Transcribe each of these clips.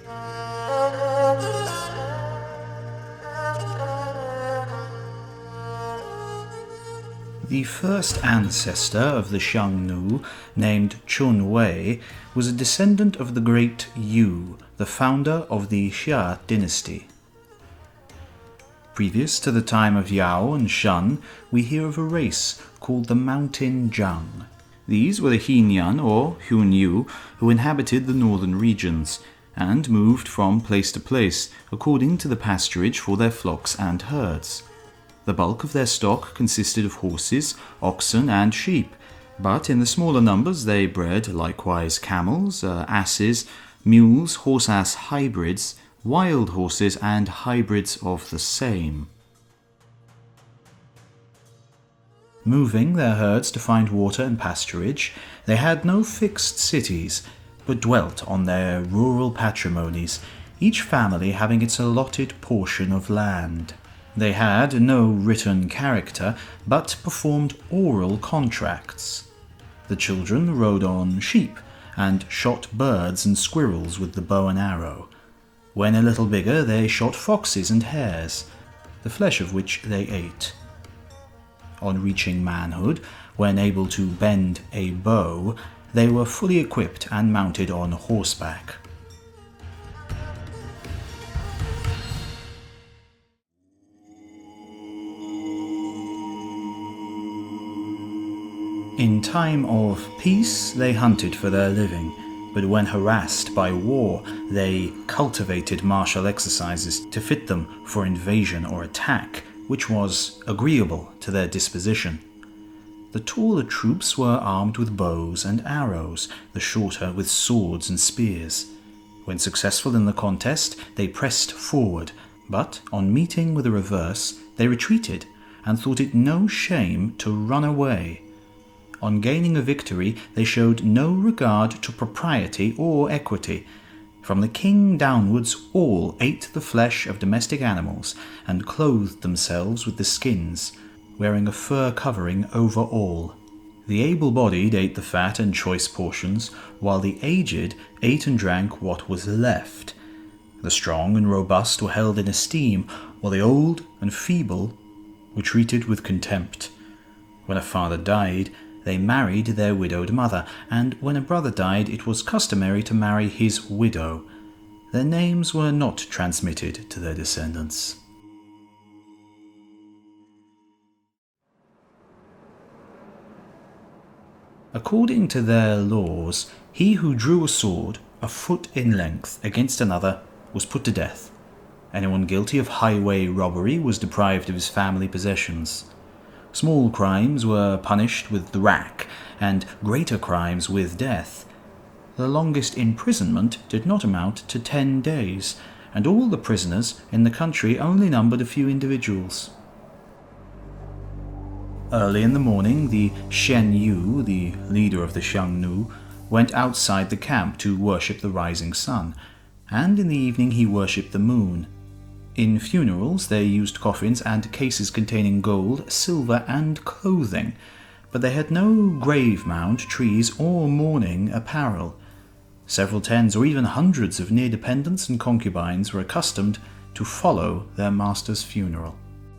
The first ancestor of the Xiongnu, named Chun Wei, was a descendant of the great Yu, the founder of the Xia dynasty. Previous to the time of Yao and Shan, we hear of a race called the Mountain Zhang. These were the Hinian or Hunyu who inhabited the northern regions and moved from place to place according to the pasturage for their flocks and herds. The bulk of their stock consisted of horses, oxen, and sheep, but in the smaller numbers they bred likewise camels, asses, mules, horse-ass hybrids, wild horses, and hybrids of the same. Moving their herds to find water and pasturage, they had no fixed cities, but dwelt on their rural patrimonies, each family having its allotted portion of land. They had no written character, but performed oral contracts. The children rode on sheep, and shot birds and squirrels with the bow and arrow. When a little bigger, they shot foxes and hares, the flesh of which they ate. On reaching manhood, when able to bend a bow, they were fully equipped and mounted on horseback. In time of peace, they hunted for their living, but when harassed by war, they cultivated martial exercises to fit them for invasion or attack, which was agreeable to their disposition. The taller troops were armed with bows and arrows, the shorter with swords and spears. When successful in the contest, they pressed forward, but on meeting with a reverse, they retreated and thought it no shame to run away. On gaining a victory, they showed no regard to propriety or equity. From the king downwards, all ate the flesh of domestic animals and clothed themselves with the skins, wearing a fur covering over all. The able-bodied ate the fat and choice portions, while the aged ate and drank what was left. The strong and robust were held in esteem, while the old and feeble were treated with contempt. When a father died, they married their widowed mother, and when a brother died, it was customary to marry his widow. Their names were not transmitted to their descendants. According to their laws, he who drew a sword a foot in length against another was put to death. Anyone guilty of highway robbery was deprived of his family possessions. Small crimes were punished with the rack, and greater crimes with death. The longest imprisonment did not amount to 10 days, and all the prisoners in the country only numbered a few individuals. Early in the morning, the Shen Yu, the leader of the Xiongnu, went outside the camp to worship the rising sun, and in the evening he worshipped the moon. In funerals, they used coffins and cases containing gold, silver, and clothing, but they had no grave mound, trees, or mourning apparel. Several tens or even hundreds of near dependents and concubines were accustomed to follow their master's funeral.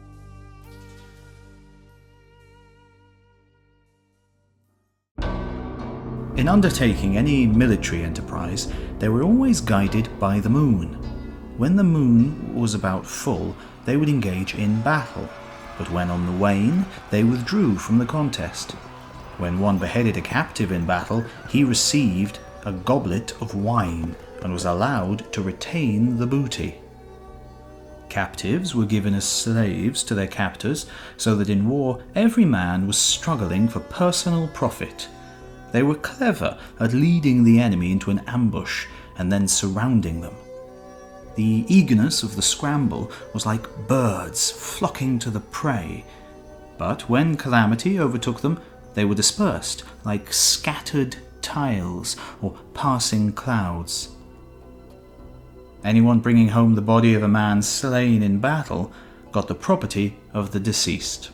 In undertaking any military enterprise, they were always guided by the moon. When the moon was about full, they would engage in battle, but when on the wane, they withdrew from the contest. When one beheaded a captive in battle, he received a goblet of wine and was allowed to retain the booty. Captives were given as slaves to their captors, so that in war every man was struggling for personal profit. They were clever at leading the enemy into an ambush and then surrounding them. The eagerness of the scramble was like birds flocking to the prey, but when calamity overtook them, they were dispersed like scattered tiles or passing clouds. Anyone bringing home the body of a man slain in battle got the property of the deceased.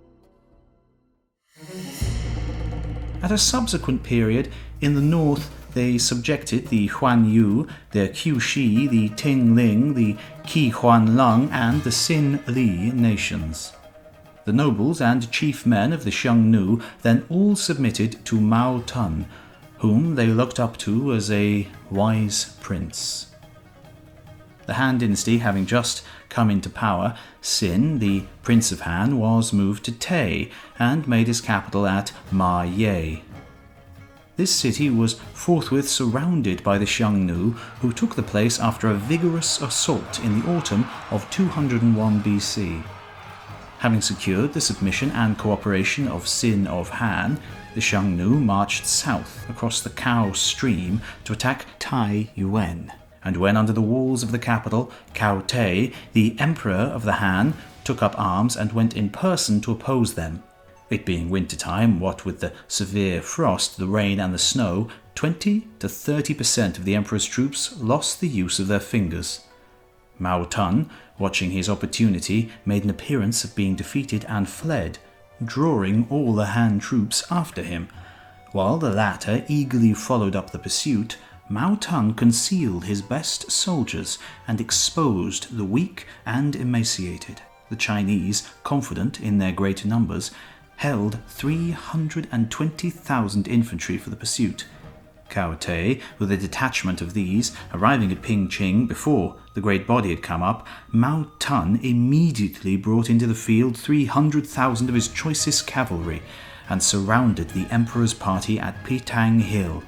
At a subsequent period, in the north, they subjected the Huan Yu, the Qiu Shi, the Ting Ling, the Qi Huan Lung, and the Sin Li nations. The nobles and chief men of the Xiongnu then all submitted to Mao Tun, whom they looked up to as a wise prince. The Han dynasty having just come into power, Sin, the Prince of Han, was moved to Tei and made his capital at Ma Ye. This city was forthwith surrounded by the Xiongnu, who took the place after a vigorous assault in the autumn of 201 BC. Having secured the submission and cooperation of Sin of Han, the Xiongnu marched south across the Cao Stream to attack Tai Yuan. And when under the walls of the capital, Cao Tei, the emperor of the Han, took up arms and went in person to oppose them. It being winter time, what with the severe frost, the rain and the snow, 20 to 30% of the emperor's troops lost the use of their fingers. Mao Tun, watching his opportunity, made an appearance of being defeated and fled, drawing all the Han troops after him. While the latter eagerly followed up the pursuit, Mao Tun concealed his best soldiers and exposed the weak and emaciated. The Chinese, confident in their great numbers, held 320,000 infantry for the pursuit. Cao Tei, with a detachment of these, arriving at Pingqing before the great body had come up, Mao Tun immediately brought into the field 300,000 of his choicest cavalry and surrounded the emperor's party at Pitang Hill.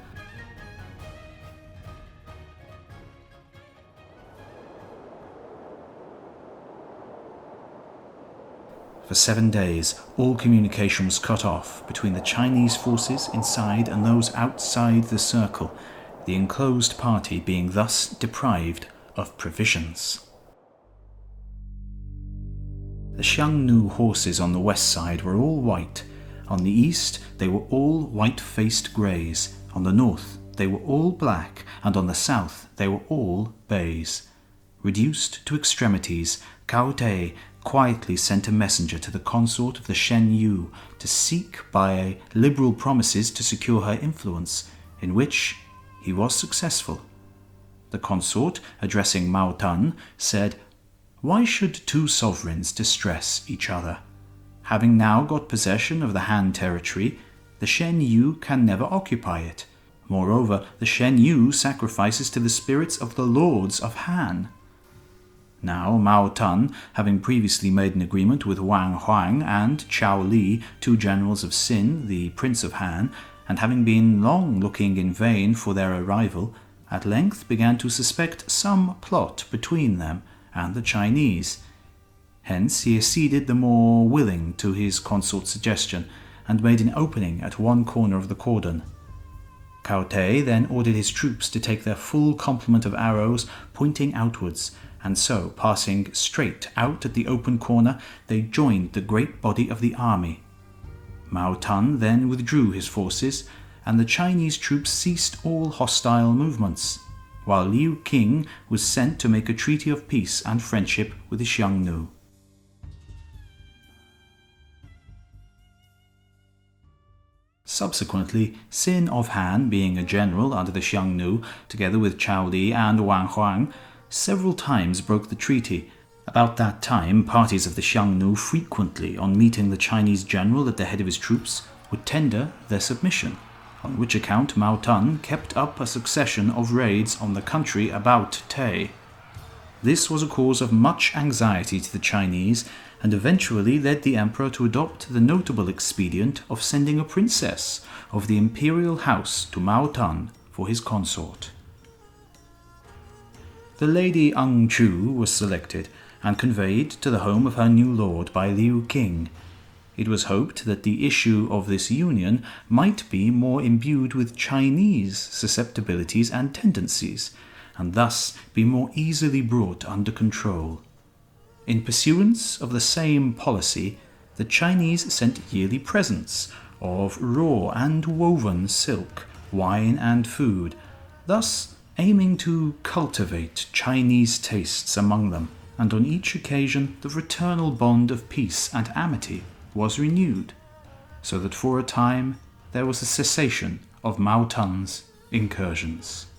For 7 days, all communication was cut off between the Chinese forces inside and those outside the circle, the enclosed party being thus deprived of provisions. The Xiongnu horses on the west side were all white. On the east, they were all white-faced greys. On the north, they were all black, and on the south, they were all bays. Reduced to extremities, Cao Tei quietly sent a messenger to the consort of the Shen Yu to seek by liberal promises to secure her influence, in which he was successful. The consort, addressing Mao Tun, said, "Why should two sovereigns distress each other? Having now got possession of the Han territory, the Shen Yu can never occupy it. Moreover, the Shen Yu sacrifices to the spirits of the lords of Han." Now Mao Tun, having previously made an agreement with Wang Huang and Chao Li, two generals of Sin, the Prince of Han, and having been long looking in vain for their arrival, at length began to suspect some plot between them and the Chinese. Hence he acceded the more willing to his consort's suggestion, and made an opening at one corner of the cordon. Cao Tei then ordered his troops to take their full complement of arrows pointing outwards, and so, passing straight out at the open corner, they joined the great body of the army. Mao Tun then withdrew his forces, and the Chinese troops ceased all hostile movements, while Liu Qing was sent to make a treaty of peace and friendship with the Xiongnu. Subsequently, Sin of Han, being a general under the Xiongnu, together with Chao Li and Wang Huang, several times broke the treaty. About that time, parties of the Xiongnu frequently, on meeting the Chinese general at the head of his troops, would tender their submission, on which account Mao Tun kept up a succession of raids on the country about Tei. This was a cause of much anxiety to the Chinese, and eventually led the emperor to adopt the notable expedient of sending a princess of the imperial house to Mao Tun for his consort. The Lady Eng Chu was selected and conveyed to the home of her new lord by Liu Qing. It was hoped that the issue of this union might be more imbued with Chinese susceptibilities and tendencies, and thus be more easily brought under control. In pursuance of the same policy, the Chinese sent yearly presents of raw and woven silk, wine and food, thus aiming to cultivate Chinese tastes among them, and on each occasion the fraternal bond of peace and amity was renewed, so that for a time there was a cessation of Mao Tun's incursions.